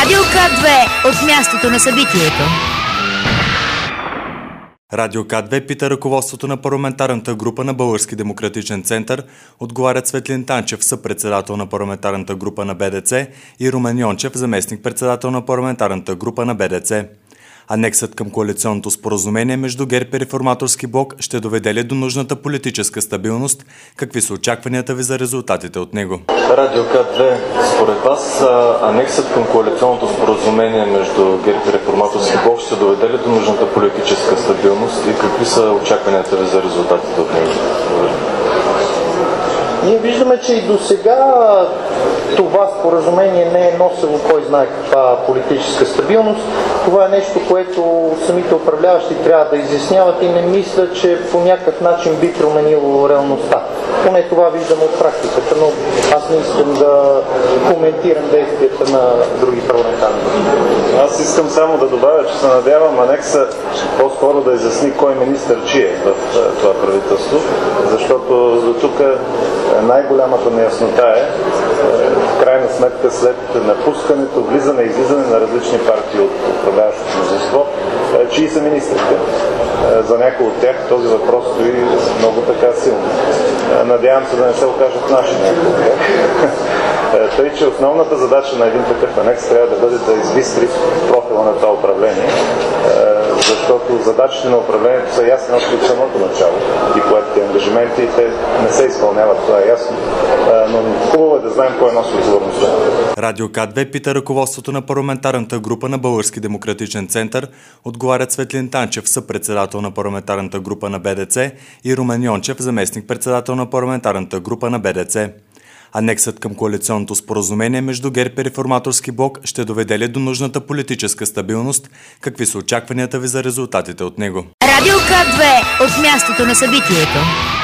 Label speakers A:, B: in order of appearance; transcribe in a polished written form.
A: Радио К2 от мястото на събитието.
B: Радио К2 пита ръководството на парламентарната група на Български демократичен център, отговарят Светлин Танчев, съпредседател на парламентарната група на БДЦ, и Румен Йончев, заместник-председател на парламентарната група на БДЦ. Анексът към коалиционното споразумение между ГЕРБ и Реформаторски блок ще доведе ли до нужната политическа стабилност? Какви са очакванията ви за резултатите от него?
C: Радио К2, според вас анексът към коалиционното споразумение между ГЕРБ и Реформаторски блок ще доведе ли до нужната политическа стабилност и какви са очакванията ви за резултатите от него?
D: Ние виждаме, че и до сега това споразумение не е носило кой знае каква политическа стабилност. Това е нещо, което самите управляващи трябва да изясняват и не мисля, че по някакъв начин би променило реалността. Поне това виждам от практиката, но аз не искам да коментирам действията на други парламентарни.
E: Аз искам само да добавя, че се надявам анекса по-скоро да изясни кой министър чие в това правителство, защото до тук най-голямата неяснота е в крайна сметка след напускането, влизане и излизане на различни партии от управляващото мнозинство, чии са министрите. За някои от тях този въпрос стои много така силно. Надявам се да не се окажат наши някои от тях. Тъй, че основната задача на един такъв анекс трябва да бъде да избистри профила на това управление, защото задачите на управлението са ясни още от самото начало и поетите ангажименти и те не се изпълняват, това е ясно, но хубаво е да знаем кой носи отговорността.
B: Радио К2 пита ръководството на парламентарната група на Български демократичен център, отговарят Светлин Танчев, съпредседател на парламентарната група на БДЦ, и Румен Йончев, заместник-председател на парламентарната група на БДЦ. Анексът към коалиционното споразумение между ГЕРБ и Реформаторски блок ще доведе ли до нужната политическа стабилност? Какви са очакванията ви за резултатите от него?
A: Радио К2 от мястото на събитието.